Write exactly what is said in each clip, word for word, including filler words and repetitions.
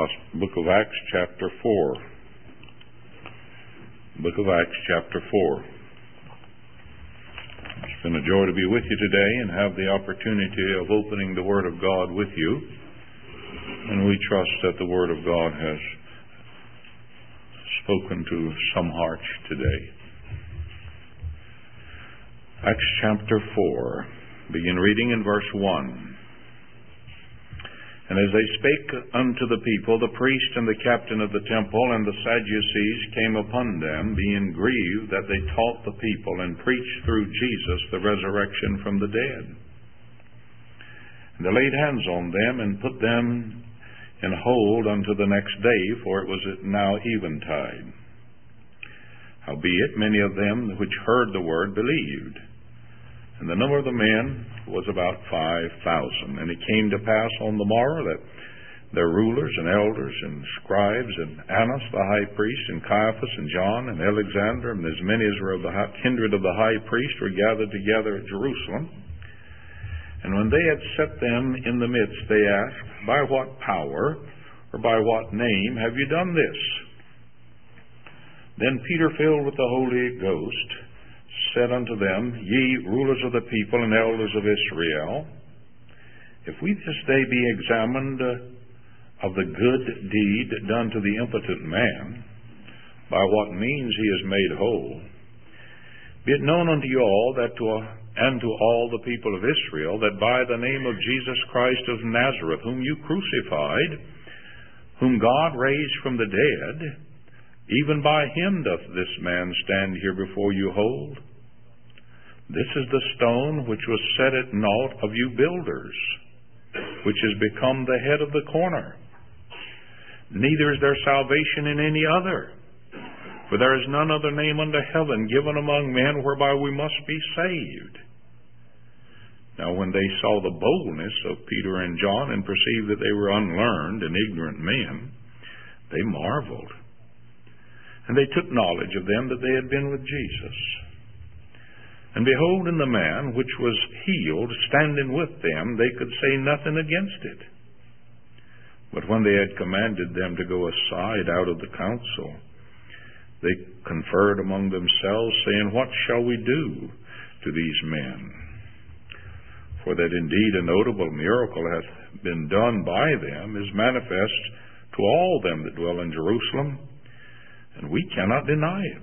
Book of Acts, chapter four. Book of Acts, chapter four. It's been a joy to be with you today and have the opportunity of opening the Word of God with you. And we trust that the Word of God has spoken to some hearts today. Acts chapter four. Begin reading in verse one. And as they spake unto the people, the priest and the captain of the temple and the Sadducees came upon them, being grieved that they taught the people and preached through Jesus the resurrection from the dead. And they laid hands on them and put them in hold unto the next day, for it was now eventide. Howbeit many of them which heard the word believed. And the number of the men was about five thousand. And it came to pass on the morrow that their rulers and elders and scribes and Annas the high priest and Caiaphas and John and Alexander and as many as were of the kindred of the high priest were gathered together at Jerusalem. And when they had set them in the midst, they asked, By what power or by what name have you done this? Then Peter, filled with the Holy Ghost, said unto them, Ye rulers of the people and elders of Israel, if we this day be examined of the good deed done to the impotent man, by what means he is made whole, be it known unto you all that to and to all the people of Israel, that by the name of Jesus Christ of Nazareth, whom you crucified, whom God raised from the dead, even by him doth this man stand here before you whole. This is the stone which was set at naught of you builders, which has become the head of the corner. Neither is there salvation in any other, for there is none other name under heaven given among men whereby we must be saved. Now when they saw the boldness of Peter and John, and perceived that they were unlearned and ignorant men, they marveled. And they took knowledge of them that they had been with Jesus. And behold, in the man which was healed, standing with them, they could say nothing against it. But when they had commanded them to go aside out of the council, they conferred among themselves, saying, What shall we do to these men? For that indeed a notable miracle hath been done by them is manifest to all them that dwell in Jerusalem, and we cannot deny it.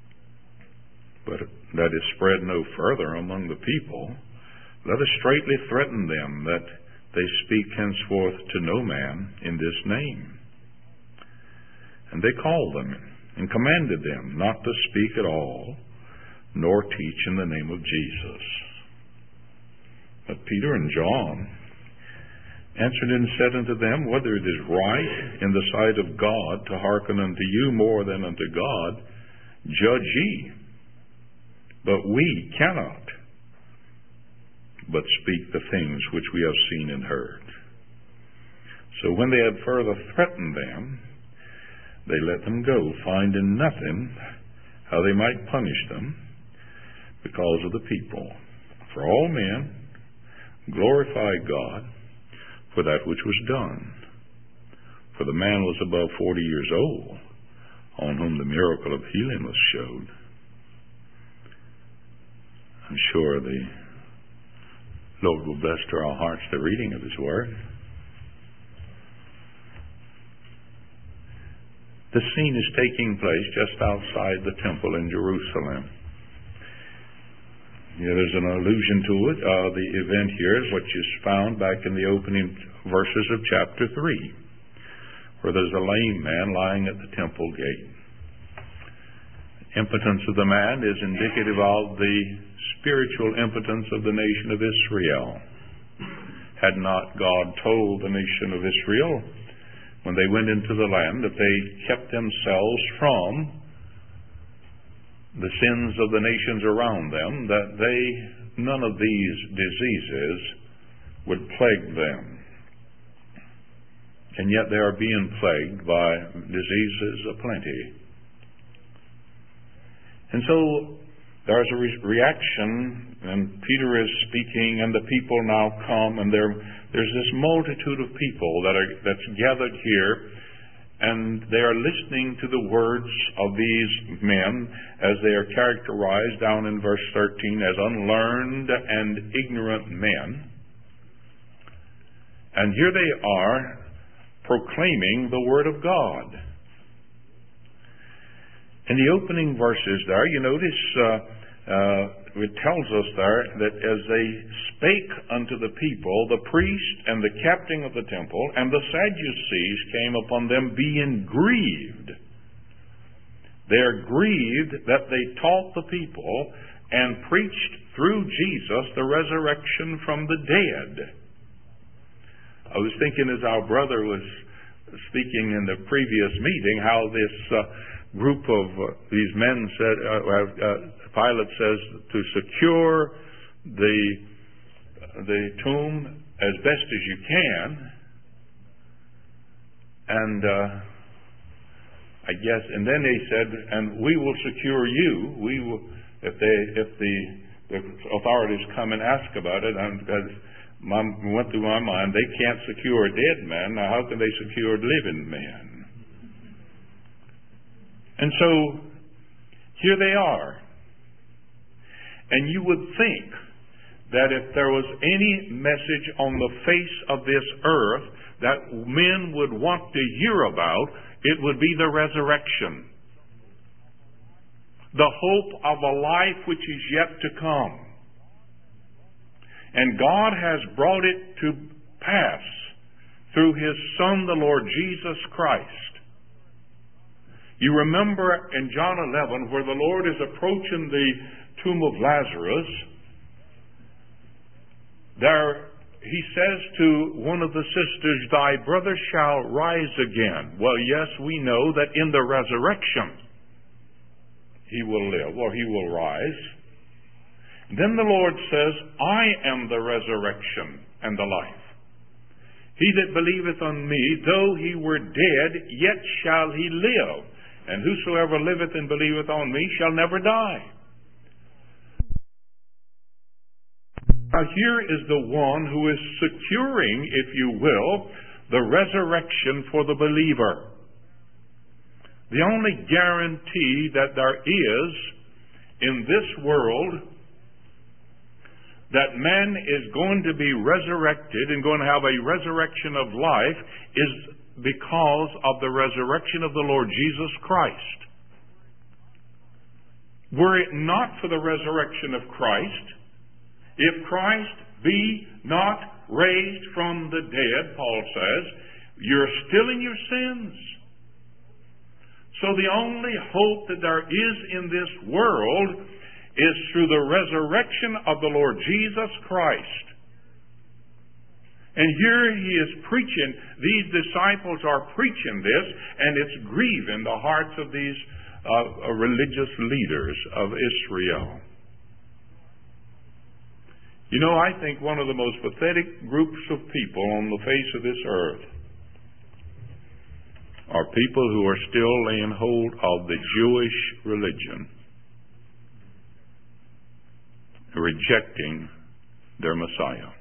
But that is spread no further among the people, let us straitly threaten them that they speak henceforth to no man in this name. And they called them and commanded them not to speak at all, nor teach in the name of Jesus. But Peter and John answered and said unto them, Whether it is right in the sight of God to hearken unto you more than unto God, judge ye. But we cannot but speak the things which we have seen and heard. So when they had further threatened them, they let them go, finding nothing how they might punish them because of the people. For all men glorify God for that which was done. For the man was above forty years old, on whom the miracle of healing was showed. I'm sure the Lord will bless to our hearts the reading of His Word. The scene is taking place just outside the temple in Jerusalem. Yeah, there's an allusion to it. Uh, the event here is what is found back in the opening verses of chapter three, where there's a lame man lying at the temple gate. Impotence of the man is indicative of the spiritual impotence of the nation of Israel. Had not God told the nation of Israel, when they went into the land, that they kept themselves from the sins of the nations around them, that they none of these diseases would plague them. And yet they are being plagued by diseases aplenty. And so there's a re- reaction, and Peter is speaking, and the people now come, and there, there's this multitude of people that are that's gathered here and they are listening to the words of these men as they are characterized down in verse thirteen as unlearned and ignorant men. And here they are proclaiming the Word of God. In the opening verses there, you notice uh, uh, it tells us there that as they spake unto the people, the priest and the captain of the temple and the Sadducees came upon them being grieved. They are grieved that they taught the people and preached through Jesus the resurrection from the dead. I was thinking as our brother was speaking in the previous meeting how this uh, group of uh, these men said, uh, uh, Pilate says, to secure the the tomb as best as you can, and uh, I guess, and then they said, and we will secure you. We will, if they if the, the authorities come and ask about it. And because my, went through my mind, they can't secure a dead man. Now, how can they secure living men? And so, here they are. And you would think that if there was any message on the face of this earth that men would want to hear about, it would be the resurrection. The hope of a life which is yet to come. And God has brought it to pass through His Son, the Lord Jesus Christ. You remember in John eleven where the Lord is approaching the tomb of Lazarus, there He says to one of the sisters, "Thy brother shall rise again." Well, yes, we know that in the resurrection he will live, or he will rise. Then the Lord says, "I am the resurrection and the life. He that believeth on me, though he were dead, yet shall he live. And whosoever liveth and believeth on me shall never die." Now here is the one who is securing, if you will, the resurrection for the believer. The only guarantee that there is in this world that man is going to be resurrected and going to have a resurrection of life is because of the resurrection of the Lord Jesus Christ. Were it not for the resurrection of Christ, if Christ be not raised from the dead, Paul says, you're still in your sins. So the only hope that there is in this world is through the resurrection of the Lord Jesus Christ. And here he is preaching, these disciples are preaching this, and it's grieving the hearts of these uh, religious leaders of Israel. You know, I think one of the most pathetic groups of people on the face of this earth are people who are still laying hold of the Jewish religion, rejecting their Messiah.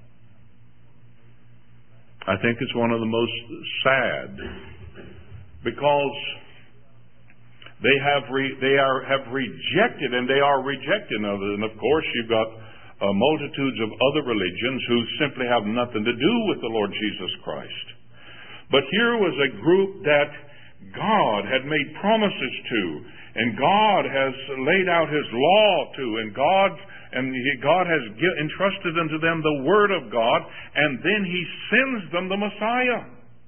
I think it's one of the most sad, because they have re, they are have rejected, and they are rejecting others. And of course, you've got uh, multitudes of other religions who simply have nothing to do with the Lord Jesus Christ. But here was a group that God had made promises to, and God has laid out His law to, and God and he, God has give, entrusted unto them the Word of God, and then He sends them the Messiah.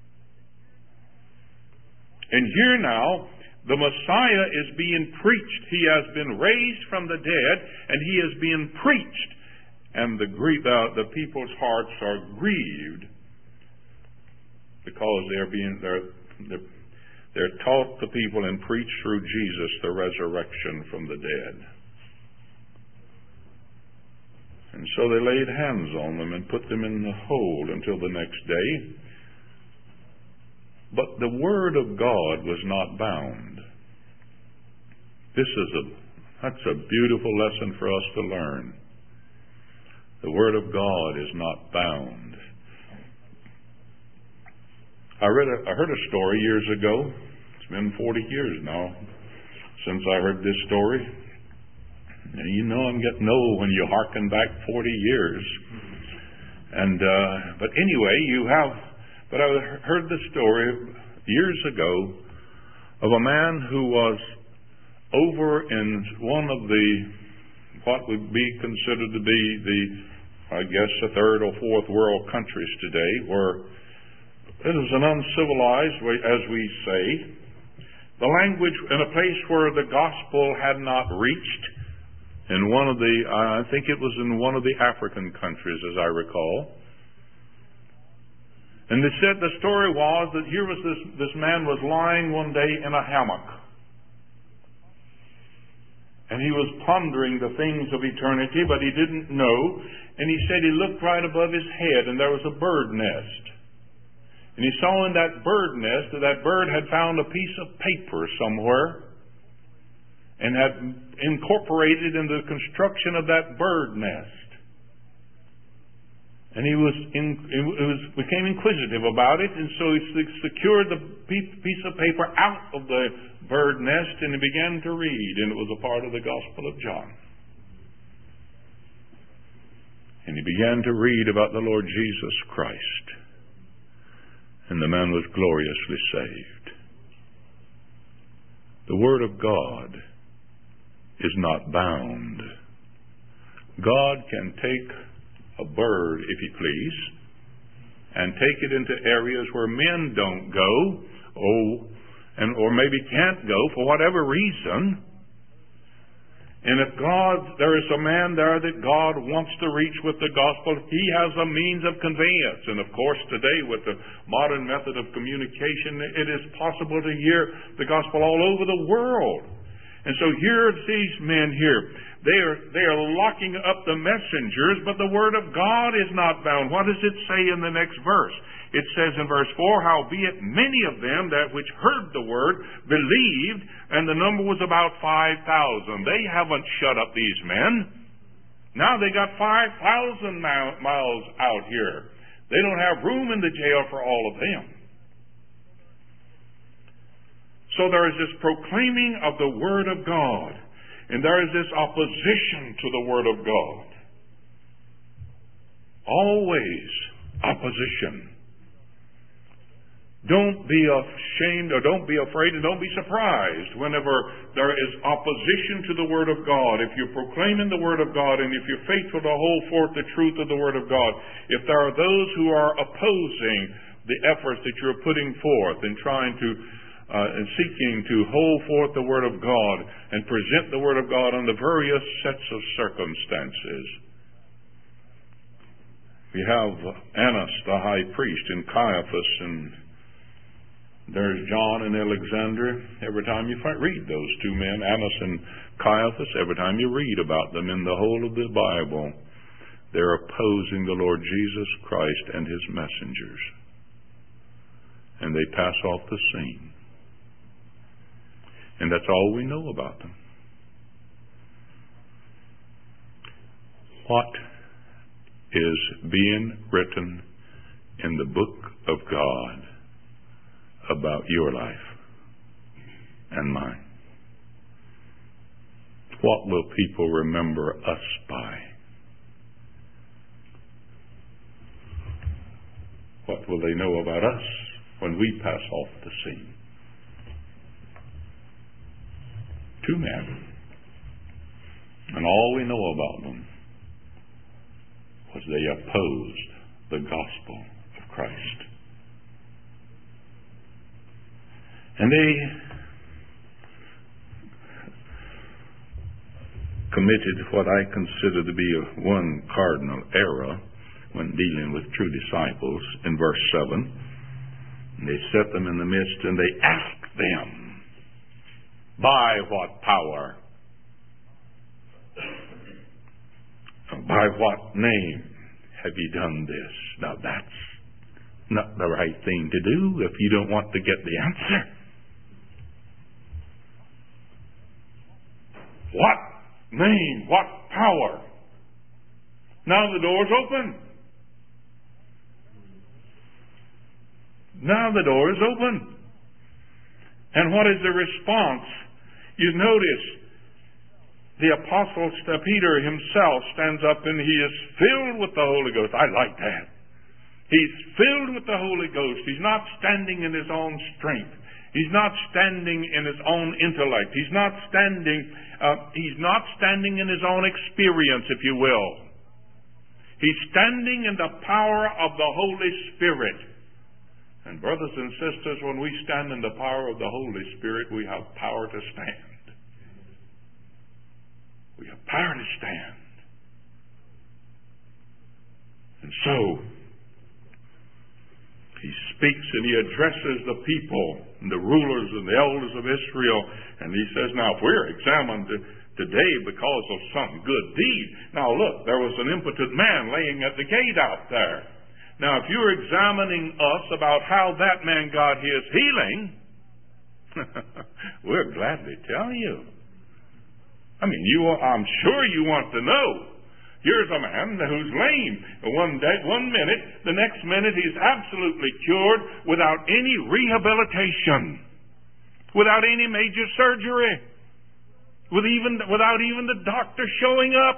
And here now, the Messiah is being preached. He has been raised from the dead, and He is being preached. And the, the, the people's hearts are grieved because they're being they're, they're, they're taught the people and preached through Jesus the resurrection from the dead. And so they laid hands on them and put them in the hold until the next day. But the Word of God was not bound. This is a that's a beautiful lesson for us to learn. The Word of God is not bound. I read a, I heard a story years ago It's been forty years now since I heard this story. And you know I'm getting old when you hearken back forty years. And uh, but anyway, you have. But I heard the story years ago of a man who was over in one of the what would be considered to be the, I guess, the third or fourth world countries today, where it is an uncivilized, as we say, the language in a place where the gospel had not reached. In one of the, I think it was in one of the African countries, as I recall. And they said the story was that here was this, this man was lying one day in a hammock. And he was pondering the things of eternity, but he didn't know. And he said he looked right above his head, and there was a bird nest. And he saw in that bird nest that that bird had found a piece of paper somewhere and had incorporated into the construction of that bird nest. And he was, in, it was became inquisitive about it, and so he secured the piece of paper out of the bird nest, and he began to read, and it was a part of the Gospel of John. And he began to read about the Lord Jesus Christ, and the man was gloriously saved. The Word of God is not bound. God can take a bird, if you please, and take it into areas where men don't go, oh, and or maybe can't go for whatever reason. And if God, there is a man there that God wants to reach with the gospel, He has a means of conveyance. And of course, today with the modern method of communication, it is possible to hear the gospel all over the world. And so here these men here, they are they are locking up the messengers, but the word of God is not bound. What does it say in the next verse? It says in verse four, howbeit many of them that which heard the word believed, and the number was about five thousand. They haven't shut up these men. Now they got five thousand miles out here. They don't have room in the jail for all of them. So there is this proclaiming of the Word of God, and there is this opposition to the Word of God. Always opposition. Don't be ashamed, or don't be afraid, and don't be surprised whenever there is opposition to the Word of God. If you're proclaiming the Word of God, and if you're faithful to hold forth the truth of the Word of God, if there are those who are opposing the efforts that you're putting forth and trying to Uh, and seeking to hold forth the Word of God and present the Word of God under various sets of circumstances. We have Annas, the high priest, and Caiaphas, and there's John and Alexander. Every time you read those two men, Annas and Caiaphas, every time you read about them in the whole of the Bible, they're opposing the Lord Jesus Christ and His messengers. And they pass off the scene. And that's all we know about them. What is being written in the book of God about your life and mine? What will people remember us by? What will they know about us when we pass off the scene? Two men. And all we know about them was they opposed the gospel of Christ. And they committed what I consider to be a one cardinal error when dealing with true disciples in verse seven. And they set them in the midst and they asked them, by what power? By what name have you done this? Now that's not the right thing to do if you don't want to get the answer. What name? What power? Now the door's open. Now the door is open. And what is the response? You notice the Apostle Peter himself stands up and he is filled with the Holy Ghost. I like that. He's filled with the Holy Ghost. He's not standing in his own strength. He's not standing in his own intellect. He's not standing, uh, he's not standing in his own experience, if you will. He's standing in the power of the Holy Spirit. And brothers and sisters, when we stand in the power of the Holy Spirit, we have power to stand. We have power to stand. And so, he speaks and he addresses the people and the rulers and the elders of Israel. And he says, now, if we're examined today because of some good deed. Now, look, there was an impotent man laying at the gate out there. Now, if you're examining us about how that man got his healing, we'll gladly tell you. I mean, you, I'm sure you want to know. Here's a man who's lame. One day, one minute, the next minute he's absolutely cured without any rehabilitation, without any major surgery, with even, without even the doctor showing up.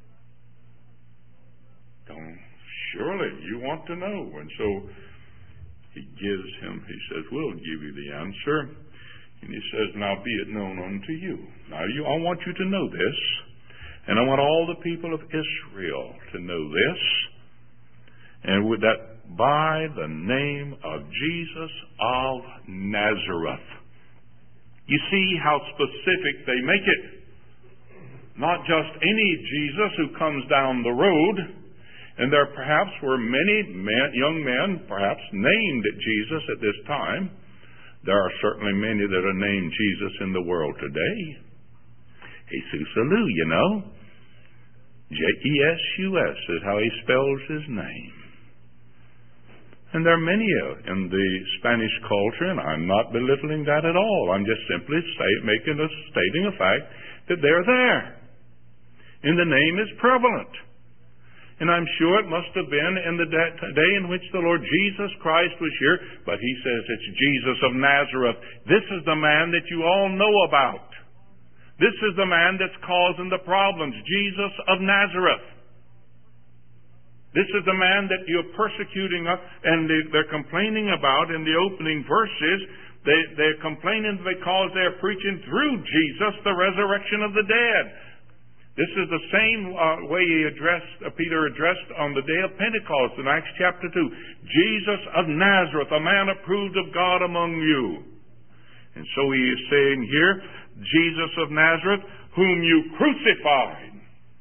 Don't, surely you want to know. And so he gives him, he says, we'll give you the answer. And he says, now be it known unto you. Now you, I want you to know this. And I want all the people of Israel to know this. And with that, by the name of Jesus of Nazareth. You see how specific they make it. Not just any Jesus who comes down the road. And there perhaps were many men, young men, perhaps named Jesus at this time. There are certainly many that are named Jesus in the world today. Jesus Alou, you know. J E S U S is how he spells his name. And there are many in the Spanish culture, and I'm not belittling that at all. I'm just simply say, making a, stating a fact that they're there. And the name is prevalent. And I'm sure it must have been in the day in which the Lord Jesus Christ was here. But he says it's Jesus of Nazareth. This is the man that you all know about. This is the man that's causing the problems. Jesus of Nazareth. This is the man that you're persecuting and they're complaining about in the opening verses. They, they're complaining because they're preaching through Jesus the resurrection of the dead. This is the same uh, way he addressed, uh, Peter addressed on the day of Pentecost in Acts chapter two. Jesus of Nazareth, a man approved of God among you. And so he is saying here, Jesus of Nazareth, whom you crucified.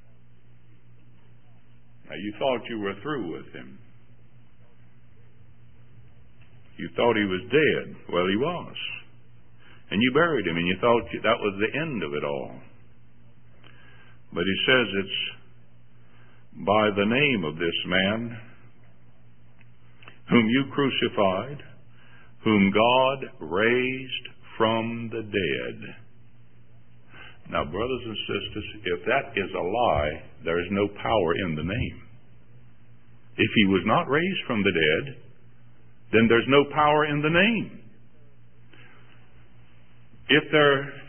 Now you thought you were through with him. You thought he was dead. Well, he was. And you buried him, and you thought that was the end of it all. But he says it's by the name of this man whom you crucified, whom God raised from the dead. Now, brothers and sisters, if that is a lie, there is no power in the name. If he was not raised from the dead, then there's no power in the name. If there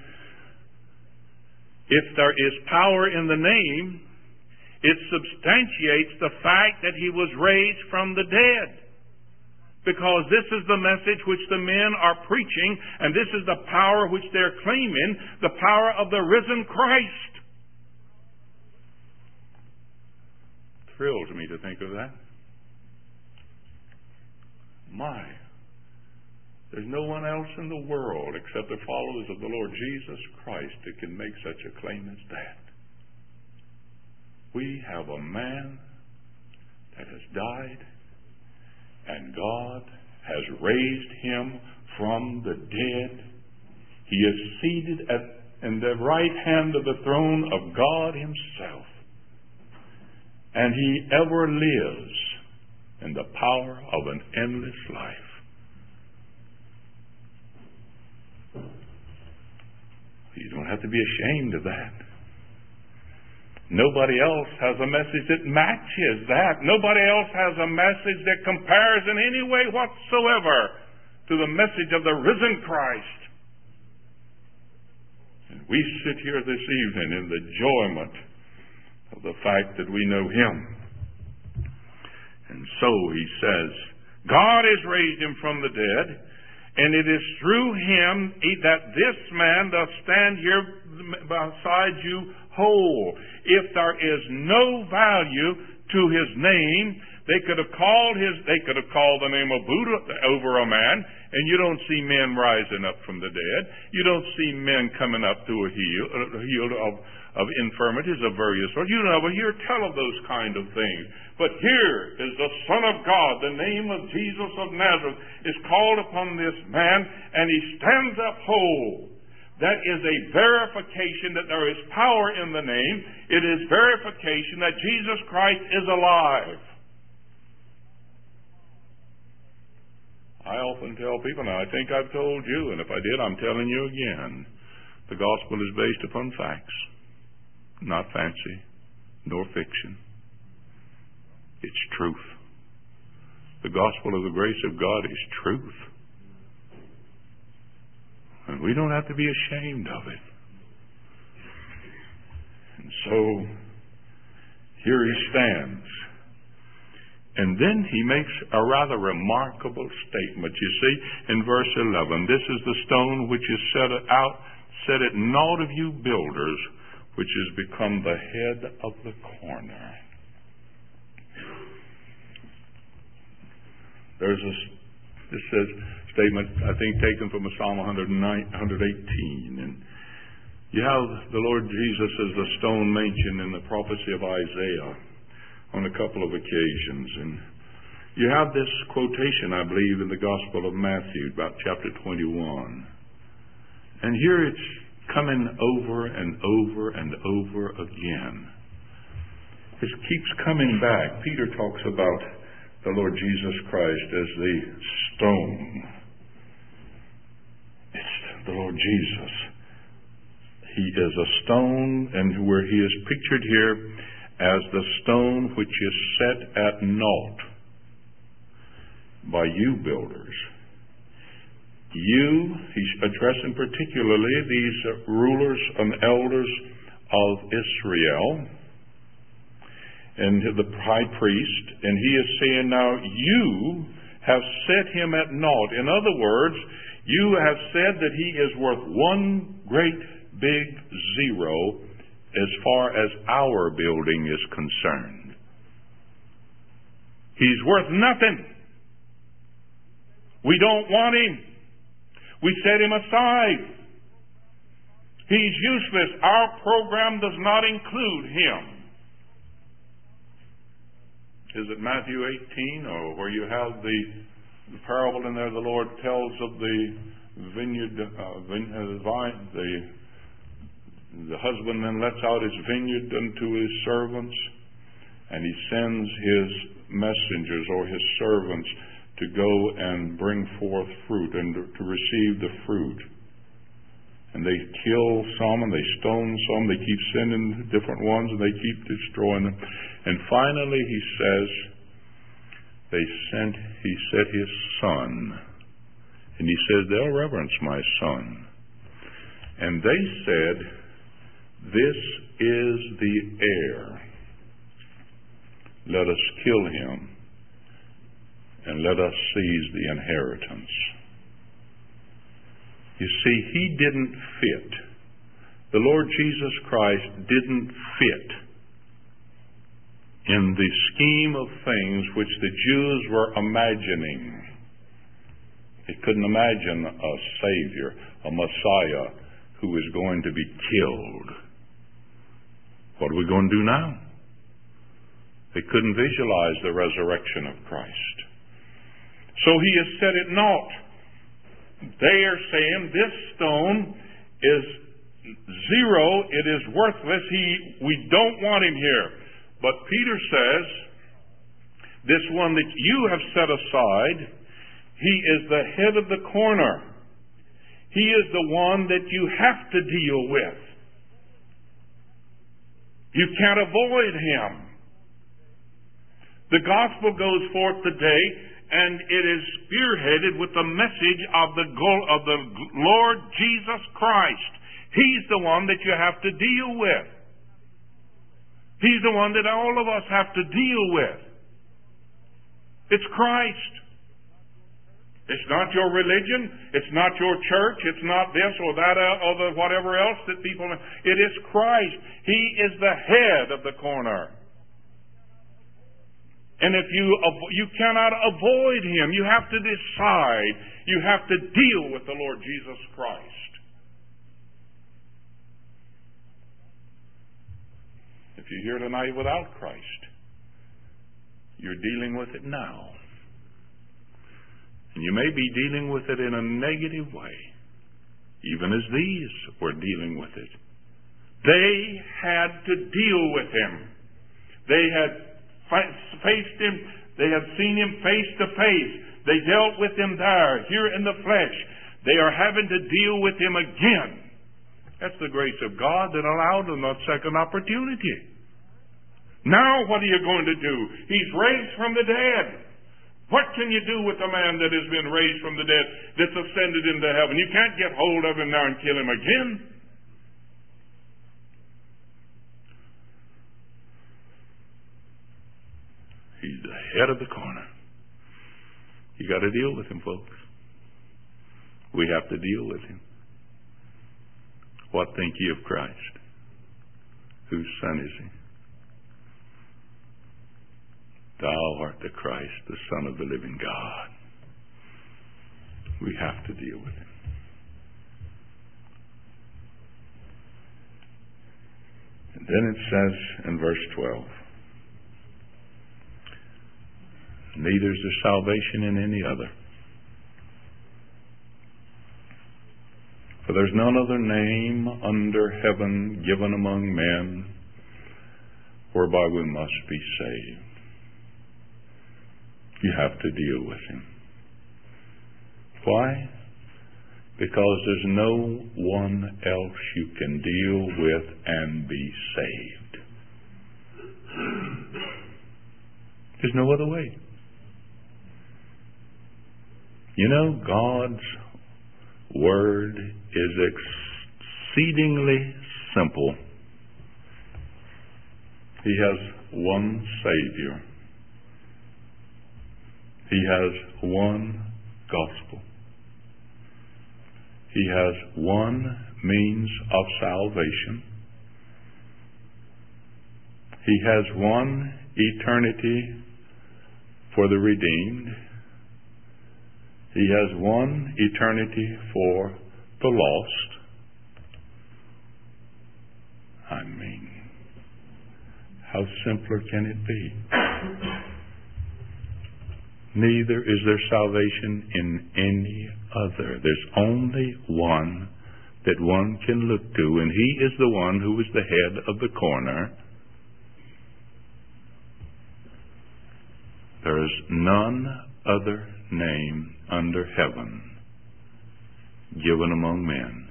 If there is power in the name, it substantiates the fact that he was raised from the dead. Because this is the message which the men are preaching, and this is the power which they're claiming, the power of the risen Christ. It thrills me to think of that. My, there's no one else in the world except the followers of the Lord Jesus Christ that can make such a claim as that. We have a man that has died, and God has raised him from the dead. He is seated at in the right hand of the throne of God himself. And he ever lives in the power of an endless life. You don't have to be ashamed of that. Nobody else has a message that matches that. Nobody else has a message that compares in any way whatsoever to the message of the risen Christ. we sit here this evening in the enjoyment of the fact that we know Him. And so he says, God has raised Him from the dead, and it is through Him that this man doth stand here beside you whole. If there is no value to His name, they could have called his. They could have called the name of Buddha over a man, and you don't see men rising up from the dead. You don't see men coming up to a heal, healed of of infirmities of various sorts. You never hear tell of those kind of things. But here is the Son of God. The name of Jesus of Nazareth is called upon this man, and he stands up whole. That is a verification that there is power in the name. It is verification that Jesus Christ is alive. I often tell people, now I think I've told you, and if I did, I'm telling you again, the gospel is based upon facts, not fancy, nor fiction. It's truth. The gospel of the grace of God is truth. And we don't have to be ashamed of it. And so, here he stands. And then he makes a rather remarkable statement. You see, in verse eleven, this is the stone which is set out, set at naught of you builders, which has become the head of the corner. There's a, this says, statement, I think, taken from Psalm one eighteen. And you have the Lord Jesus as the stone mentioned in the prophecy of Isaiah on a couple of occasions. And you have this quotation, I believe, in the Gospel of Matthew, about chapter twenty-one. And here it's coming over and over and over again. It keeps coming back. Peter talks about the Lord Jesus Christ as the stone. It's the Lord Jesus. He is a stone, and where he is pictured here as the stone which is set at naught by you builders. You, he's addressing particularly these rulers and elders of Israel and the high priest, and he is saying, now you have set him at naught. In other words, you have said that he is worth one great big zero as far as our building is concerned. He's worth nothing. We don't want him. We set him aside. He's useless. Our program does not include him. Is it Matthew eighteen, or where you have the, the parable in there the Lord tells of the vineyard, uh, vine, uh, vine, the the husbandman lets out his vineyard unto his servants, and he sends his messengers or his servants to go and bring forth fruit and to receive the fruit. And they kill some and they stone some. They keep sending different ones and they keep destroying them. And finally he says, they sent, he sent his son. And he says, they'll reverence my son. And they said, this is the heir. Let us kill him and let us seize the inheritance. You see, he didn't fit. The Lord Jesus Christ didn't fit in the scheme of things which the Jews were imagining. They couldn't imagine a Savior, a Messiah, who is going to be killed. What are we going to do now? They couldn't visualize the resurrection of Christ. So he has set it naught. They are saying this stone is zero, it is worthless, he, we don't want him here. But Peter says, this one that you have set aside, he is the head of the corner. He is the one that you have to deal with. You can't avoid him. The gospel goes forth today, and it is spearheaded with the message of the of the Lord Jesus Christ. He's the one that you have to deal with. He's the one that all of us have to deal with. It's Christ. It's not your religion. It's not your church. It's not this or that or the whatever else that people... It is Christ. He is the head of the corner. And if you you cannot avoid Him, you have to decide. You have to deal with the Lord Jesus Christ. If you're here tonight without Christ, you're dealing with it now. And you may be dealing with it in a negative way, even as these were dealing with it. They had to deal with Him. They had faced Him. They had seen Him face to face. They dealt with Him there, here in the flesh. They are having to deal with Him again. That's the grace of God that allowed them that second opportunity. Now what are you going to do? He's raised from the dead. What can you do with a man that has been raised from the dead, that's ascended into heaven? You can't get hold of him now and kill him again. He's the head of the corner. You got to deal with him, folks. We have to deal with him. What think ye of Christ? Whose son is he? Thou art the Christ, the Son of the living God. We have to deal with him. And then it says in verse twelve, neither is there salvation in any other. For there's none other name under heaven given among men whereby we must be saved. You have to deal with him. Why? Because there's no one else you can deal with and be saved. There's no other way. You know, God's Word is exceedingly simple. He has one Savior. He has one gospel. He has one means of salvation. He has one eternity for the redeemed. He has one eternity for the lost. I mean, how simpler can it be? Neither is there salvation in any other. There's only one that one can look to, and He is the one who is the head of the corner. There is none other name under heaven given among men.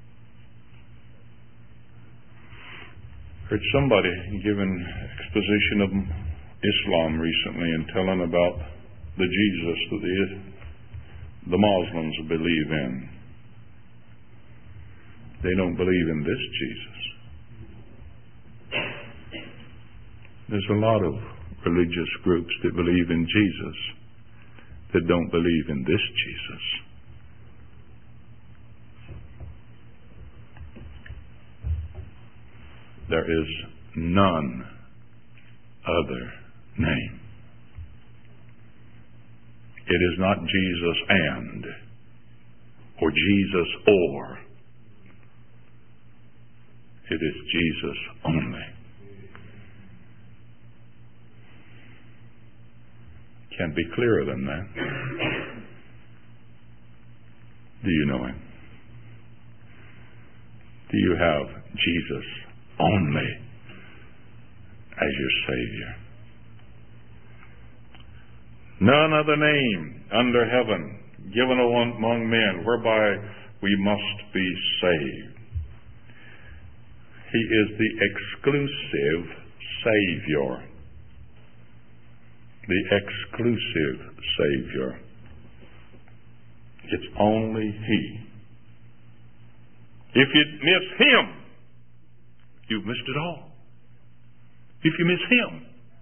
Heard somebody giving exposition of Islam recently and telling about the Jesus that the, the Muslims believe in. They don't believe in this Jesus. There's a lot of religious groups that believe in Jesus that don't believe in this Jesus. There is none other name. It is not Jesus and, or Jesus or. It is Jesus only. Can't be clearer than that. Do you know Him? Do you have Jesus only as your Savior? None other name under heaven given among men whereby we must be saved. He is the exclusive Savior. The exclusive Savior. It's only He. If you miss Him, you've missed it all. If you miss Him,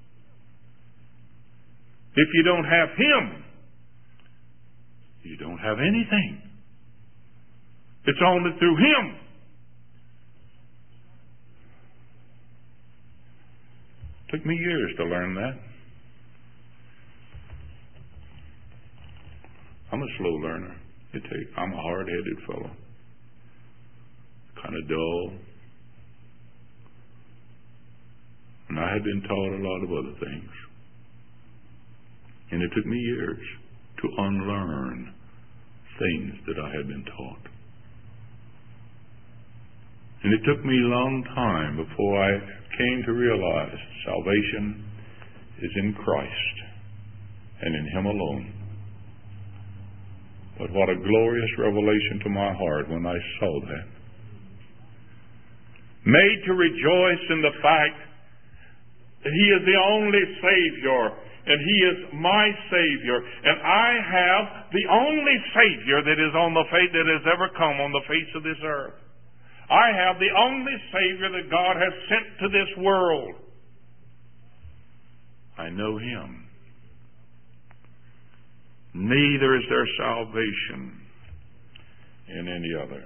if you don't have Him, you don't have anything. It's only through Him. Took me years to learn that. I'm a slow learner. It take, I'm a hard-headed fellow. Kind of dull. And I had been taught a lot of other things. And it took me years to unlearn things that I had been taught. And it took me a long time before I came to realize salvation is in Christ and in Him alone. But what a glorious revelation to my heart when I saw that. Made to rejoice in the fact that He is the only Savior, and He is my Savior, and I have the only Savior that is on the face that has ever come on the face of this earth. I have the only Savior that God has sent to this world. I know Him. Neither is there salvation in any other.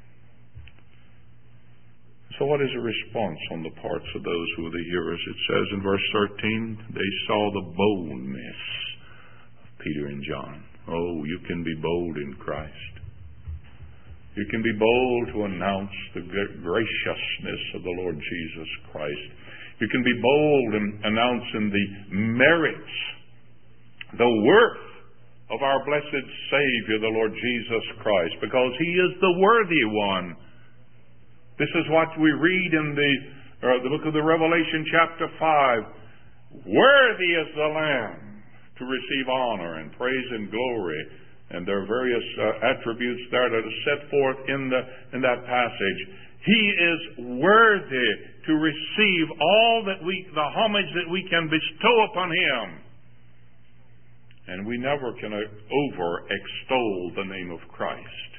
So what is the response on the parts of those who are the hearers? It says in verse thirteen, they saw the boldness of Peter and John. Oh, you can be bold in Christ. You can be bold to announce the graciousness of the Lord Jesus Christ. You can be bold in announcing the merits, the worth of our blessed Savior, the Lord Jesus Christ, because He is the worthy one. This is what we read in the, uh, the book of the Revelation chapter five. Worthy is the Lamb to receive honor and praise and glory. And there are various uh, attributes there that are set forth in, the, in that passage. He is worthy to receive all that we, the homage that we can bestow upon Him. And we never can over-extol the name of Christ.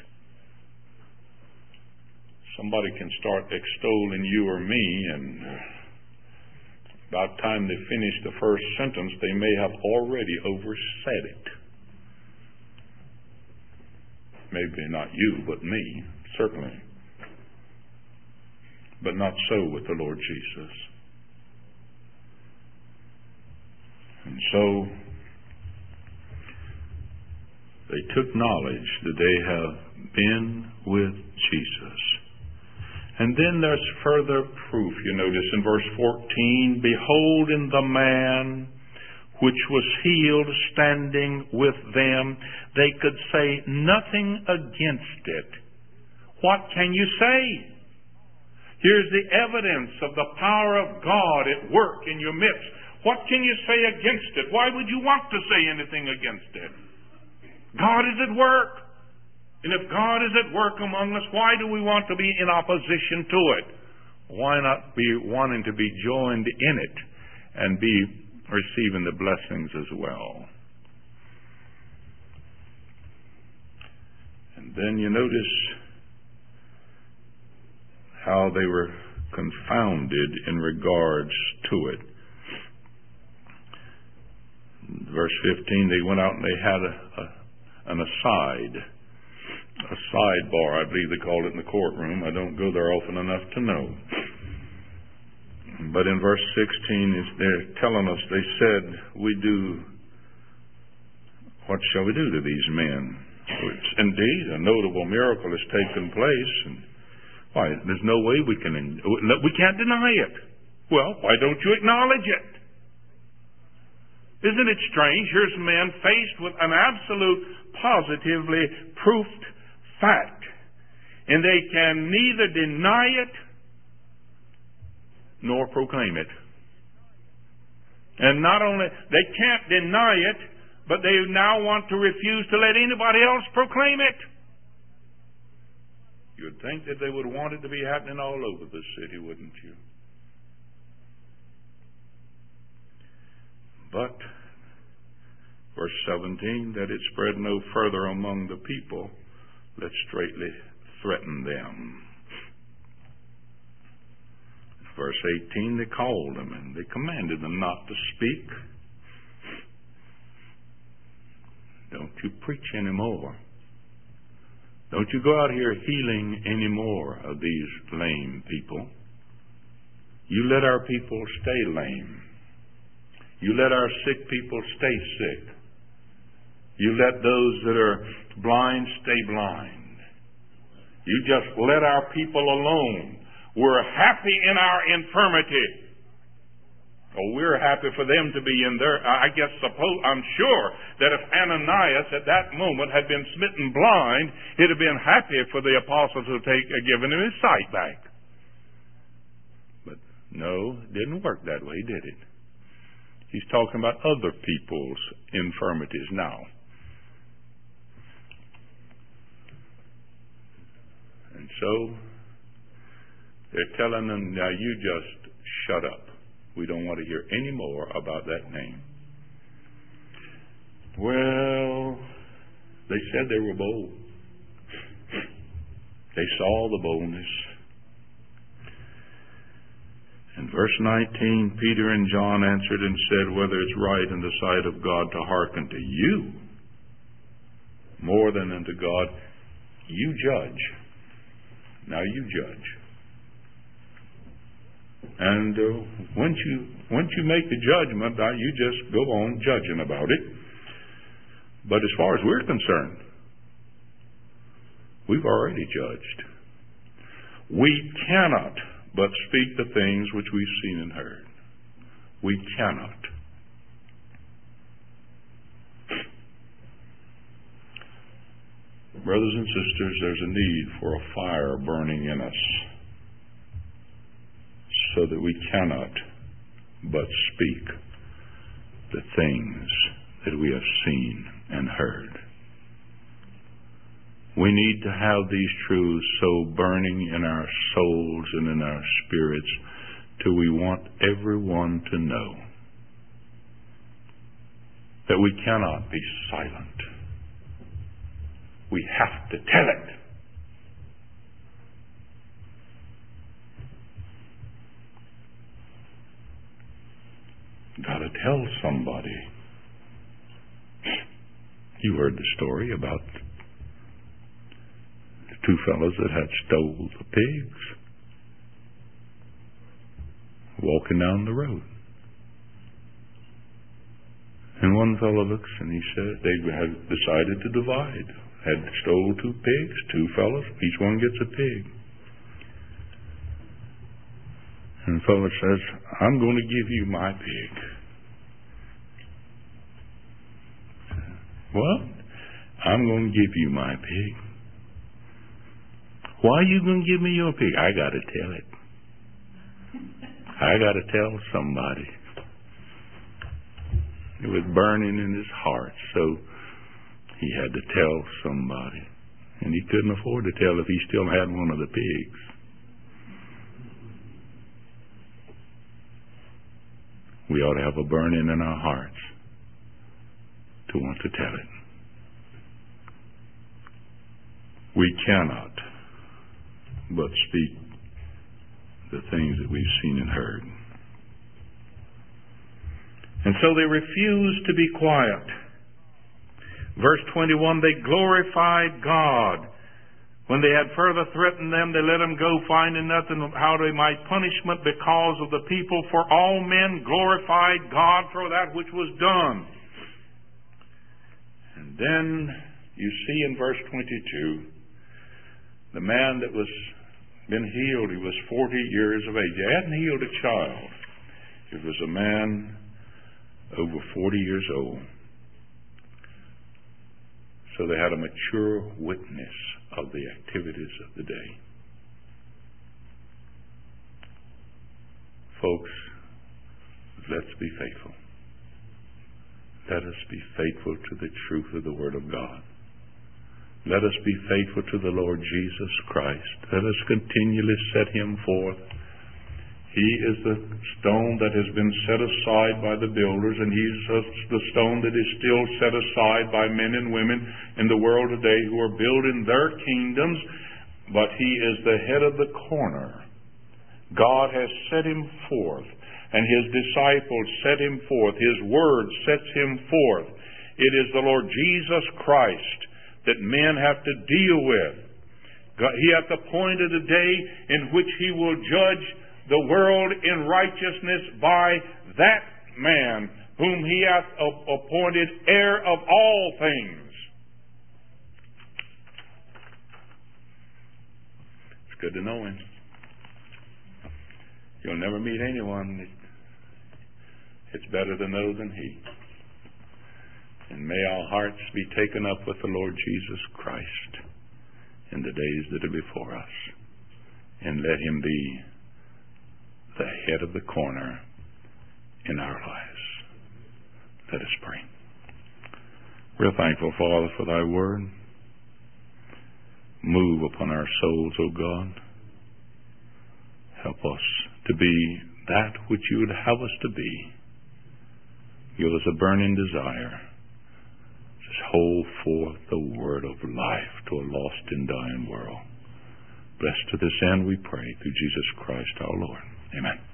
Somebody can start extolling you or me, and about the time they finish the first sentence, they may have already oversaid it. Maybe not you, but me, certainly. But not so with the Lord Jesus. And so, they took knowledge that they have been with Jesus. And then there's further proof. You notice in verse fourteen, beholding the man which was healed standing with them, they could say nothing against it. What can you say? Here's the evidence of the power of God at work in your midst. What can you say against it? Why would you want to say anything against it? God is at work. And if God is at work among us, why do we want to be in opposition to it? Why not be wanting to be joined in it and be receiving the blessings as well? And then you notice how they were confounded in regards to it. Verse fifteen, they went out and they had a, a, an aside, a sidebar, I believe they called it in the courtroom. I don't go there often enough to know. But in verse sixteen, they're telling us, they said, we do, what shall we do to these men? Which, indeed, a notable miracle has taken place. And why, there's no way we can, we can't deny it. Well, why don't you acknowledge it? Isn't it strange? Here's men faced with an absolute, positively proofed fact. And they can neither deny it nor proclaim it. And not only, they can't deny it, but they now want to refuse to let anybody else proclaim it. You'd think that they would want it to be happening all over the city, wouldn't you? But, verse seventeen, that it spread no further among the people, let straightly threaten them. Verse eighteen, they called them and they commanded them not to speak. Don't you preach anymore. Don't you go out here healing any more of these lame people. You let our people stay lame. You let our sick people stay sick. You let those that are blind stay blind. You just let our people alone. We're happy in our infirmity. Oh, we're happy for them to be in their, I guess, suppose, I'm sure that if Ananias at that moment had been smitten blind, he'd have been happy for the apostles to take, uh, given him his sight back. But no, it didn't work that way, did it? He's talking about other people's infirmities now. And so, they're telling them, now you just shut up. We don't want to hear any more about that name. Well, they said they were bold. They saw the boldness. In verse nineteen, Peter and John answered and said, whether it's right in the sight of God to hearken to you more than unto God, you judge. Now you judge. And uh, once you once you make the judgment, uh, you just go on judging about it. But as far as we're concerned, we've already judged. We cannot but speak the things which we've seen and heard. We cannot. Brothers and sisters, there's a need for a fire burning in us, so that we cannot but speak the things that we have seen and heard. We need to have these truths so burning in our souls and in our spirits till we want everyone to know that we cannot be silent. We have to tell it. Got to tell somebody. You heard the story about the two fellows that had stole the pigs walking down the road. And one fellow looks and he said they had decided to divide. Had stole two pigs, two fellows, each one gets a pig. And the fellow says, I'm going to give you my pig. What? I'm going to give you my pig. Why are you going to give me your pig? I got to tell it. I got to tell somebody. It was burning in his heart, so he had to tell somebody. And he couldn't afford to tell if he still had one of the pigs. We ought to have a burning in our hearts to want to tell it. We cannot but speak the things that we've seen and heard. And so they refused to be quiet. Verse twenty-one, they glorified God. When they had further threatened them, they let them go, finding nothing how they might punishment because of the people. For all men glorified God for that which was done. And then you see in verse twenty-two, the man that was been healed, he was forty years of age. He hadn't healed a child. It was a man over forty years old. So they had a mature witness of the activities of the day. Folks, let's be faithful. Let us be faithful to the truth of the Word of God. Let us be faithful to the Lord Jesus Christ. Let us continually set Him forth. He is the stone that has been set aside by the builders, and He's the stone that is still set aside by men and women in the world today who are building their kingdoms, but He is the head of the corner God has set him forth, and his disciples set him forth. His word sets him forth. It is the Lord Jesus Christ that men have to deal with. God, he hath appointed a day in which he will judge the world in righteousness by that man whom he hath appointed heir of all things. It's good to know him. You'll never meet anyone that it's better to know than he. And may our hearts be taken up with the Lord Jesus Christ in the days that are before us. And let him be the head of the corner in our lives. Let us pray. We're thankful, Father, for thy word. Move upon our souls, O God. Help us to be that which you would have us to be. Give us a burning desire to hold forth the word of life to a lost and dying world. Blessed to this end we pray through Jesus Christ our Lord. Amen.